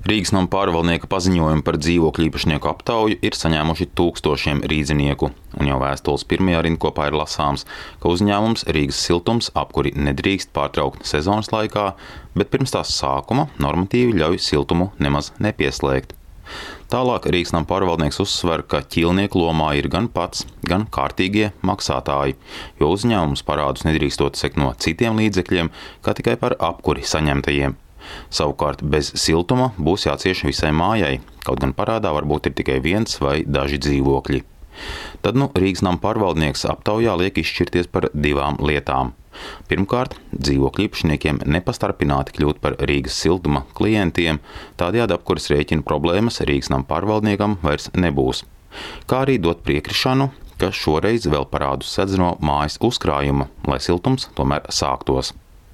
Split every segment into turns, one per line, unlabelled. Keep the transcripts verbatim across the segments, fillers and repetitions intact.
Rīgas nama pārvaldnieka paziņojumu par dzīvokļu īpašnieku aptauju ir saņēmuši tūkstošiem rīdzinieku, un jau vēstules pirmajā rindkopā ir lasāms, ka uzņēmums Rīgas siltums apkuri nedrīkst pārtraukt sezonas laikā, bet pirms tās sākuma normatīvi ļauj siltumu nemaz nepieslēgt. Tālāk Rīgas nama pārvaldnieks uzsver, ka ķīlnieku lomā ir gan pats, gan kārtīgie maksātāji, jo uzņēmums parādus nedrīkstot sekt no citiem līdzekļiem, kā tikai par apkuri saņemtajiem. Savukārt bez siltuma būs jācieš visai mājai, kaut gan parādā varbūt ir tikai viens vai daži dzīvokļi. Tad nu Rīgas nama pārvaldnieks aptaujā liek izšķirties par divām lietām. Pirmkārt, dzīvokļu īpašniekiem nepastarpināti kļūt par Rīgas siltuma klientiem, tādējādi apkuras rēķina problēmas Rīgas nama pārvaldniekam vairs nebūs. Kā arī dot priekrišanu, ka šoreiz vēl parādus sedz no mājas uzkrājuma, lai siltums tomēr sāktos.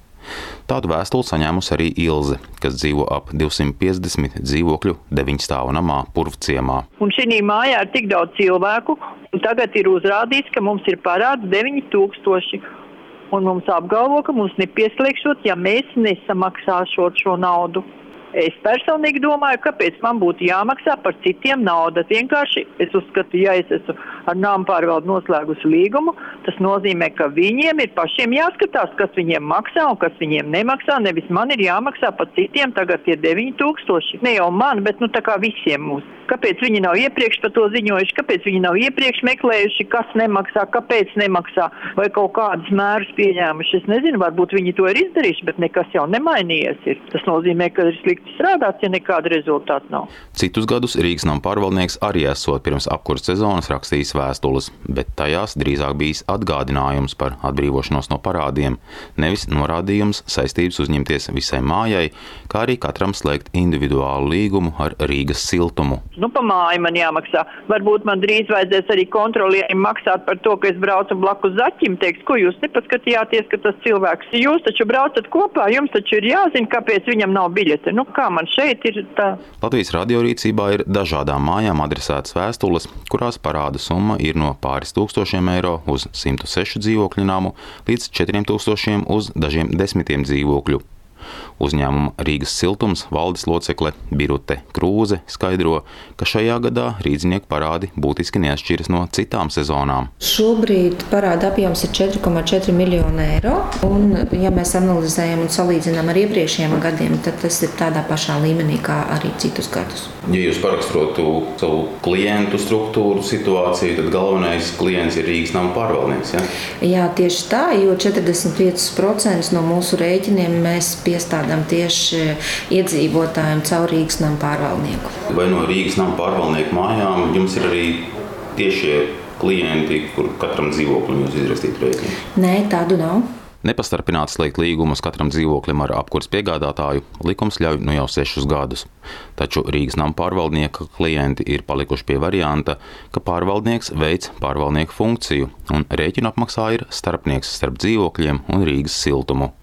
Tādu vēstuli saņēmusi arī Ilze, kas dzīvo ap divsimt piecdesmit dzīvokļu deviņstāvu namā Purvciemā.
Un šī mājā ir tik daudz cilvēku, un tagad ir uzrādīts, ka mums ir parāds deviņi tūkstoši. Un mums apgalvo, ka mums nepieslēgšot, ja mēs nesamaksāšot šo naudu. Es personīgi domāju, kāpēc man būtu jāmaksā par citiem nauda. Vienkārši es uzskatu, ja es esmu ar nama pārvaldu noslēgusi līgumu, tas nozīmē, ka viņiem ir pašiem jāskatās, kas viņiem maksā un kas viņiem nemaksā. Nevis man ir jāmaksā par citiem, tagad ir deviņi tūkstoši. Ne jau man, bet nu tā kā visiem mums. Kāpēc viņi nav iepriekš par to ziņojuši, kāpēc viņi nav iepriekš meklējuši, kas nemaksā, kāpēc nemaksā, vai kaut kādus mērus pieņēmuši. Es nezinu, varbūt viņi to ir izdarījuši, bet nekas jau nemainījies ir. Tas nozīmē, ka ir slikti strādāts, ja nekāda rezultāta nav.
Citus gadus Rīgas nama pārvaldnieks arī esot pirms apkuras sezonas rakstījis vēstules, bet tajās drīzāk bijis atgādinājums par atbrīvošanos no parādiem, nevis norādījums saistības uzņemties visai mājai, kā arī katram slēgt individuālu līgumu ar Rīgas siltumu.
Nu, pa māju man jāmaksā. Varbūt man drīz vajadzēs arī kontrolierim maksāt par to, ka es braucu blakus zaķim, teiks, ko jūs nepaskatījāties, ka tas cilvēks, jūs taču braucat kopā, jums taču ir jāzina, kāpēc viņam nav biļete. Nu, kā man šeit ir tā?
Latvijas radio rīcībā ir dažādām mājām adresētas vēstules, kurās parāda summa ir no pāris tūkstošiem eiro uz simtu sešu dzīvokļu namu līdz četriem tūkstošiem uz dažiem desmitiem dzīvokļu. Uzņēmuma Rīgas siltums valdes locekle Birute Krūze skaidro, ka šajā gadā rīdzinieku parādi būtiski neatšķiras no citām sezonām.
Šobrīd parāda apjoms ir četri komats četri miljoni eiro, un ja mēs analizējam un salīdzinām ar iepriekšējiem gadiem, tad tas ir tādā pašā līmenī kā arī citus gadus.
Ja jūs paraksturotu savu klientu struktūru situāciju, tad galvenais klients ir Rīgas nama pārvaldnieks, ja?
Jā, tieši tā, jo četrdesmit pieci procenti no mūsu rēķiniem mēs piestādām tieši iedzīvotājiem caur Rīgas nama pārvaldnieku.
Vai no Rīgas nama pārvaldnieku mājām jums ir arī tiešie klienti, kur katram dzīvoklim jūs izrakstīt rēķinu?
Nē, tādu nav.
Nepastarpināt slēgt līgumus katram dzīvoklim ar apkuras piegādātāju likums ļauj nu jau sešus gadus. Taču Rīgas nama pārvaldnieka klienti ir palikuši pie varianta, ka pārvaldnieks veic pārvaldnieku funkciju un rēķinu apmaksā ir starpnieks starp dzīvokļiem un Rīgas siltumu.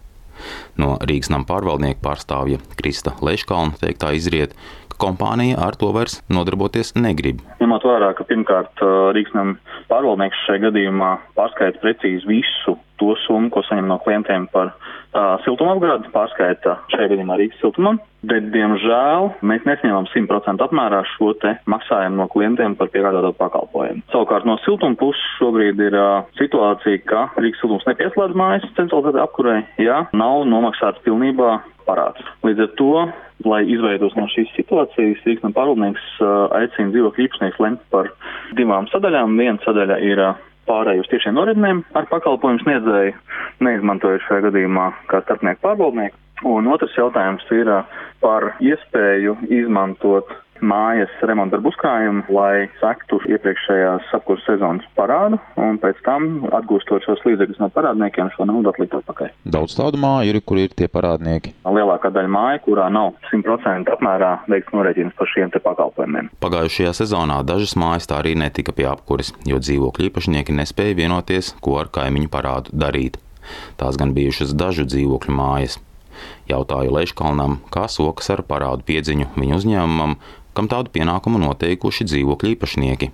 No Rīgas nama pārvaldnieka pārstāvja Krista Leškalna teiktā izriet, ka kompānija ar to vairs nodarboties negrib.
Ņemot vērā, ka pirmkārt Rīgas nama pārvaldnieks šajā gadījumā pārskaita precīzi visu to summu, ko saņem no klientiem par uh, siltuma apgādi, pārskaita šajā gadījumā Rīgas siltumam, bet, diemžēl, mēs nesaņemam simt procentu apmērā šo te maksājumu no klientiem par piegādāto pakalpojumu. Savukārt no siltuma puses šobrīd ir uh, situācija, ka Rīgas siltums nepieslēdz mājas centralizētai apkurai, ja nav nomaksāts pilnībā parāds. Līdz ar to, lai izveidos no šīs situācijas, Rīgas nama pārvaldnieks uh, aicina dzīvokļu īpašniekus lemt par divām sadaļām. Viena sadaļa ir uh, pārēju uz tiešiem norednēm ar pakalpojumu sniedzēju, neizmantojot šajā gadījumā kā starpnieku pārvaldnieku. Un otrs jautājums ir par iespēju izmantot mājas remontdarbu uzkrājumu, lai sektu iepriekšējās apkuras sezonas parādu un pēc tam, atgūstot šos līdzekļus no parādniekiem, šo naudu atlikt atpakaļ.
Daudz tādu māju ir, kur ir tie parādnieki?
Lielākā daļa māja, kurā nav simt procentu apmērā veikts norēķins par šiem te pakalpojumiem.
Pagājušajā sezonā dažas mājas tā arī netika pie apkuras, jo dzīvokļu īpašnieki nespēja vienoties, ko ar kaimiņu parādu darīt. Tās gan bijušas dažu dzīvokļu mājas. Jautāju Leškalnam, kā sokas ar parādu piedziņu viņu uzņēmumam, kam tādu pienākumu noteikuši dzīvokļu īpašnieki.
Nu, ja mēs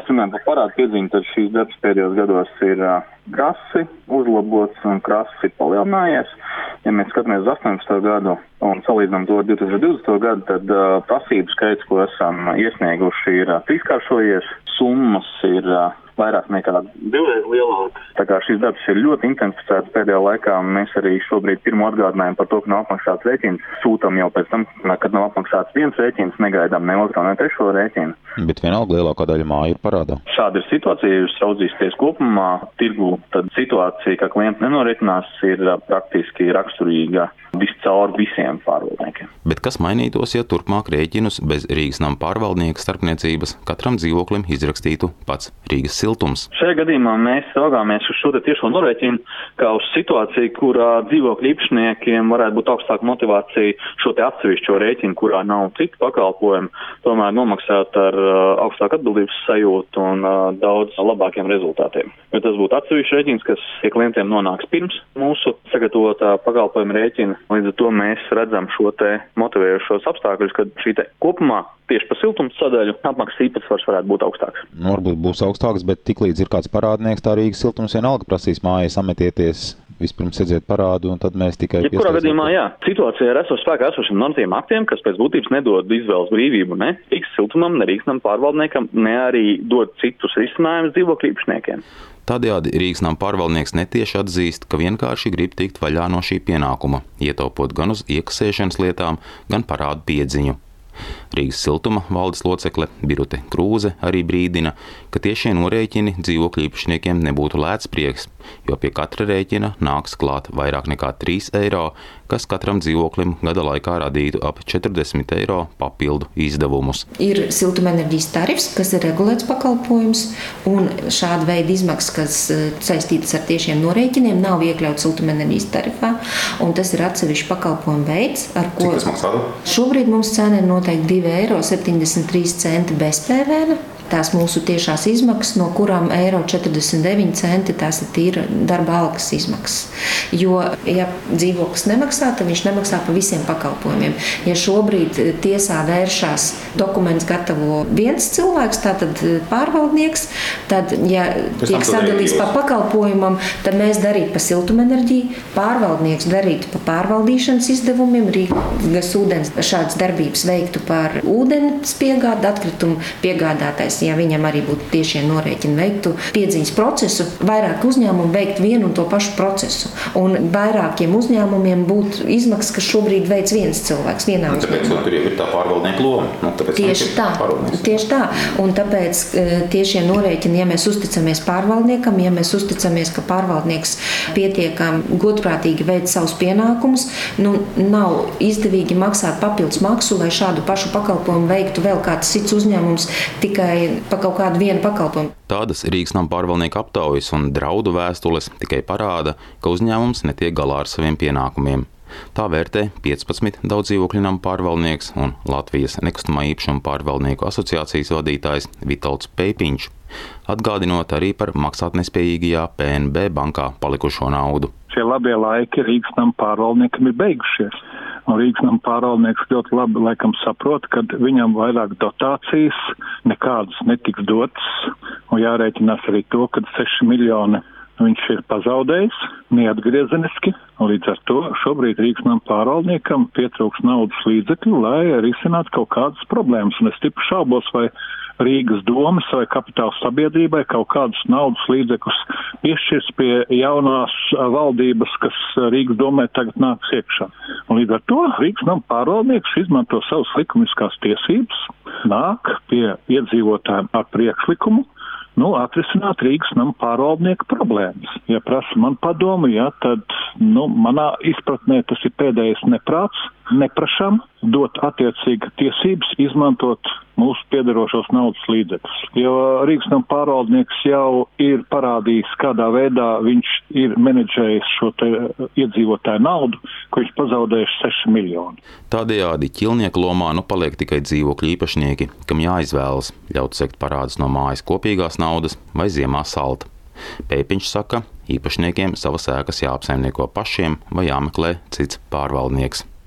mēs runājam par parādu piedziņu, tad šīs debes pēdējos gados ir uh, krasi uzlabots un krasi palielinājies. Ja mēs skatāmies uz astoņpadsmito gadu un salīdzinām to ar divi tūkstoši divdesmito gadu, tad uh, prasību skaits, ko esam iesnieguši, ir uh, trīskāršojies. Summas ir uh, vairāk nekā divreiz lielākas. Tā kā šīs darbs ir ļoti intensificēts pēdējā laikā, mēs arī šobrīd pirmo atgādinājumu par to, ka nav apmaksāts rēķins, sūtam jau pēc tam, kad nav apmaksāts viens rēķins, negaidām ne otro, ne trešo rēķinu.
Bet vienalga lielākā daļa māju ir parādā.
Šāda ir situācija, ja jūs raudzīsieties kopumā tirgu, tad situācija, ka klienti nenorēķinās, ir praktiski raksturīga viscaur visiem pārvaldniekiem.
Bet kas mainītos, ja turpmāk rēķinus bez Rīgas nama pārvaldnieka starpniecības katram dzīvoklim izrakstītu pats Rīgas siltums?
Šajā gadījumā mēs raugāmies uz šo tiešo norēķinu kā uz situāciju, kurā dzīvokļu īpašniekiem varētu būt augstāka motivācija šo te atsevišķo rēķinu, kurā nav citu pakalpojumu, tomēr nomaksāt ar uh, augstāku atbildības sajūtu un uh, daudz labākiem rezultātiem. Jo tas būtu atsevišķs rēķins, kas pie klientiem nonāks pirms mūsu sagatavotā pakalpojuma rēķina. Līdz ar to mēs redzam šo te motivējušos apstākļus, kad šī te kopumā tieši par siltums sadaļu apmaksas īpatsvars varētu būt augstāks.
Nu, varbūt būs augstāks, bet tiklīdz ir kāds parādnieks, tā Rīgas siltums vienalga prasīs mājai sametieties, vispirms edziet parādu, un tad mēs tikai pieslēdzam.
Jebkurā gadījumā, jā. Situācija ar esošu spēkā esošiem normatīviem aktiem, kas pēc būtības nedod izvēles brīvību ne Rīgas siltumam, ne Rīgas nama pārvaldniekam, ne arī dod citus risinājumus dzīvokļu īpašniekiem.
Tādējādi Rīgas nama pārvaldnieks netieši atzīst, ka vienkārši grib tikt vaļā no šī pienākuma, ietaupot gan uz iekasēšanas lietām, gan parādu piedziņu. Rīgas siltuma valdes locekle Birute Krūze arī brīdina, ka tiešie norēķini dzīvokļu īpašniekiem nebūtu lēts prieks, jo pie katra rēķina nāks klāt vairāk nekā trīs eiro, kas katram dzīvoklim gada laikā radītu ap četrdesmit eiro papildu izdevumus.
Ir siltumenerģijas tarifs, kas ir regulēts pakalpojums, un šāda veida izmaksas, kas saistītas ar tiešiem norēķiniem, nav iekļauts siltumenerģijas tarifā, un tas ir atsevišķi pakalpojumu veids, ar ko...
Cik tas maksātu?
Šobrīd mums cena ir noteikti divi eiro septiņdesmit trīs centi bez P V N. Tās mūsu tiešās izmaksas, no kurām eiro četrdesmit deviņi centi tās ir tīra darba algas izmaksas. Jo, ja dzīvoklis nemaksā, tad viņš nemaksā par visiem pakalpojumiem. Ja šobrīd tiesā vēršās dokuments gatavo viens cilvēks, tātad pārvaldnieks, tad, ja tiek sadalīts pa pakalpojumam, tad mēs darītu pa siltumenerģiju, pārvaldnieks darītu pa pārvaldīšanas izdevumiem, Rīgas ūdens šādas darbības veiktu par ūdens piegādi, atkritumu piegādātais. Ja viņam arī būtu tiešie norēķini, veiktu piedziņas procesu, vairāk uzņēmumu veikt vienu un to pašu procesu. Un vairākiem uzņēmumiem būtu izmaksas, kas šobrīd veic viens cilvēks vienā
nu,
uzņēmumā.
Tāpēc tur jau ir tā pārvaldnieka loma. Nu,
tieši tā, tieši tā. Un tāpēc tiešie norēķini, ja mēs uzticamies pārvaldniekam, ja mēs uzticamies, ka pārvaldnieks pietiekam godprātīgi veic savus pienākumus, nu, nav izdevīgi maksāt papildus maksu, lai šādu pašu pakalpojumu veiktu vēl kāds cits uzņēmums tikai pa kaut kādu vienu pakalpojumu.
Tādas Rīgas nama pārvaldnieka aptaujas un draudu vēstules tikai parāda, ka uzņēmums netiek galā ar saviem pienākumiem. Tā vērtē piecpadsmit daudzdzīvokļu nama pārvaldnieks un Latvijas nekustamā īpašuma pārvaldnieku asociācijas vadītājs Vitolds Peipiņš, atgādinot arī par maksātnespējīgajā P N B bankā palikušo naudu.
Šie labie laiki Rīgas nama pārvaldniekam ir beigušies. Un Rīgas nama pārvaldnieks ļoti labi laikam saprot, ka viņam vairāk dotācijas nekādas netiks dotas, un jārēķinās arī to, ka seši miljoni viņš ir pazaudējis neatgriezeniski, un līdz ar to šobrīd Rīgas nama pārvaldniekam pietrūks naudas līdzekļu, lai risinātu kaut kādas problēmas, un es stipri šaubos, vai Rīgas domas vai kapitāla sabiedrībai kaut kādus naudas līdzekļus piešķirs pie jaunās valdības, kas Rīgas domē tagad nāks iekšā. Un līdz ar to Rīgas nama pārvaldnieks izmanto savas likumiskās tiesības, nāk pie iedzīvotājiem ar priekšlikumu, nu, atrisināt Rīgas nama pārvaldnieku problēmas. Ja prasa man padomu, ja, tad, nu, manā izpratnē tas ir pēdējais neprāts, neprašam dot attiecīgi tiesības izmantot mūsu piederošos naudas līdzekļus. Jo Rīgas nama pārvaldnieks jau ir parādījis, kādā veidā viņš ir menedžējis šo te iedzīvotāju naudu, ko viņš pazaudējuši seši miljoni.
Tādējādi ķilnieku lomā nu paliek tikai dzīvokļu īpašnieki, kam jāizvēlas ļaut sekt parādus no mājas kopīgās naudas vai ziemā salta. Peipiņš saka, īpašniekiem savas ēkas jāapsaimnieko pašiem vai jāmeklē cits pārvaldnieks.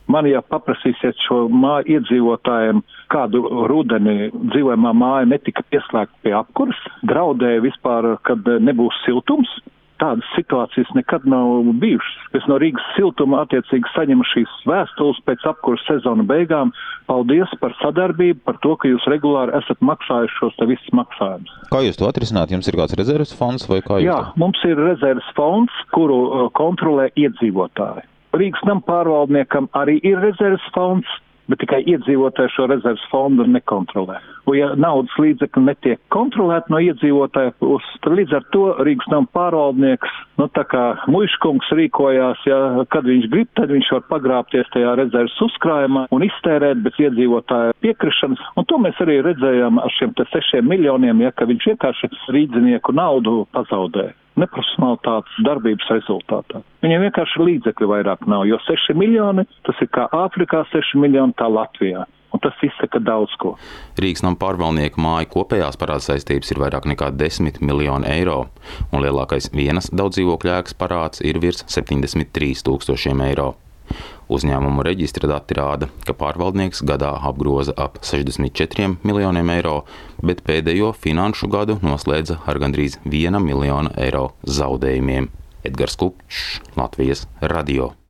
Man, ja paprasīsiet šo māju iedzīvotājiem, kādu rudeni dzīvojamā māja netika pieslēgta pie apkuras, draudēja vispār, kad nebūs siltums. Tādas situācijas nekad nav bijušas. Es no Rīgas siltuma attiecīgi saņemu šīs vēstules pēc apkuras sezona beigām. Paldies par sadarbību, par to, ka jūs regulāri esat maksājuši šos te visus maksājumus.
Kā jūs to atrisināt? Jums ir kāds rezerves fonds vai kā jūs
Jā,
to?
mums ir rezerves fonds, kuru uh, kontrolē iedzīvotāji. Rīgas nama pārvaldniekam arī ir rezerves fonds, bet tikai iedzīvotāji šo rezerves fondu nekontrolē. Un ja naudas līdzekļi netiek kontrolēti no iedzīvotāja puses, tad līdz ar to Rīgas nama pārvaldnieks, nu tā kā muiškungs rīkojās, ja, kad viņš grib, tad viņš var pagrābties tajā rezerves uzkrājumā un iztērēt bez iedzīvotāja piekrišanas. Un to mēs arī redzējām ar šiem te sešiem miljoniem, ja, ka viņš vienkārši rīdzinieku naudu pazaudē. Neprofesionālitātes darbības rezultātā. Viņiem vienkārši līdzekļu vairāk nav, jo seši miljoni, tas ir kā Āfrikā seši miljoni, tā Latvijā. Un tas izsaka daudz ko.
Rīgas nama pārvaldnieku māju kopējās parāda saistības ir vairāk nekā desmit miljoni eiro, un lielākais vienas daudzdzīvokļu ēkas parāds ir virs septiņdesmit trīs tūkstošiem eiro. Uzņēmumu reģistra dati rāda, ka pārvaldnieks gadā apgroza ap sešdesmit četriem miljoniem eiro, bet pēdējo finanšu gadu noslēdza ar gandrīz viena miljona eiro zaudējumiem. Edgars Kupčs, Latvijas radio.